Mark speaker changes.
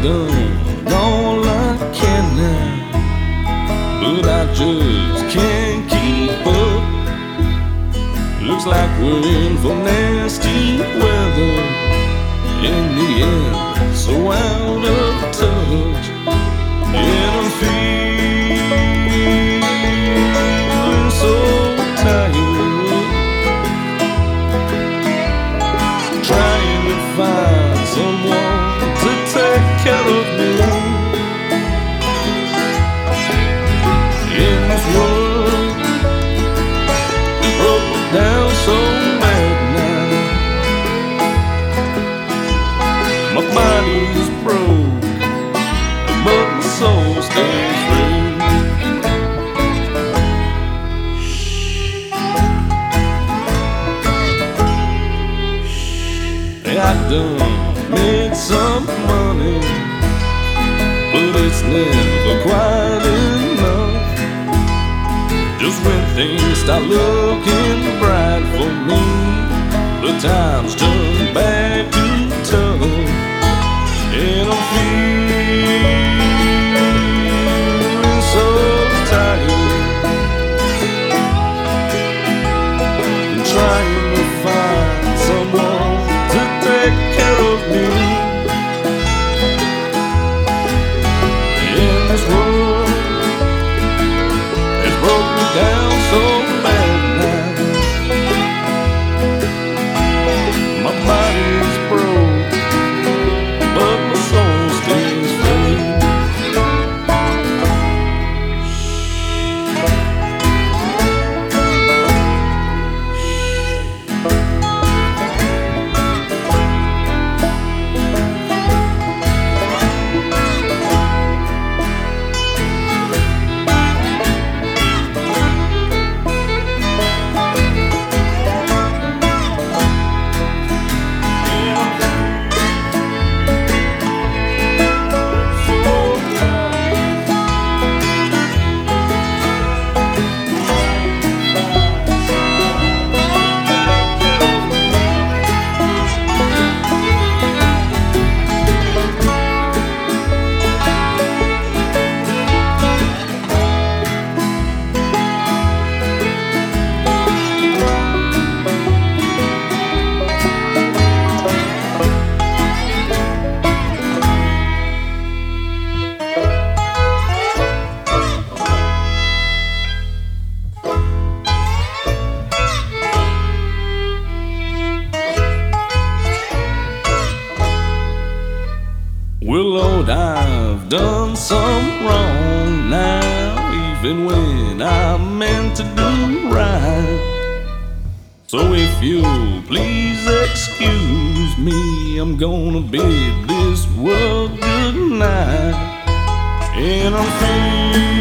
Speaker 1: done all I can now, but I just can't keep up. Looks like we're in for nasty weather in the end, so out of touch. And I'm feeling so tired, trying to find someone to take care of me. In this world is broken down so bad now. My body's broke, but my soul stays free. I done made some money, but it's never quite enough. Just when things start looking bright for me, the times turn back to tough. And I'm feeling so tired, and trying to find someone to take care of me. In this world has broke me down so bad now. My body's broke, but my soul stays free. Well, Lord, I've done some wrong now, even when I meant to do right. So if you'll please excuse me, I'm gonna bid this world good night. And I'm free.